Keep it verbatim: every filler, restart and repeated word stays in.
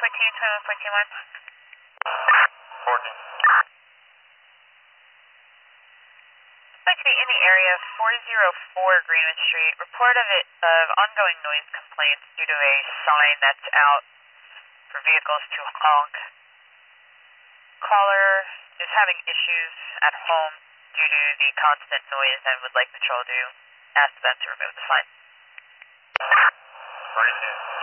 fourteen, twenty-one, fourteen, one. fourteen. Actually, in the area, four oh four Greenwood Street, report of it of ongoing noise complaints due to a sign that's out for vehicles to honk. Caller is having issues at home due to the constant noise and would like patrol to ask them to remove the sign. forty-two.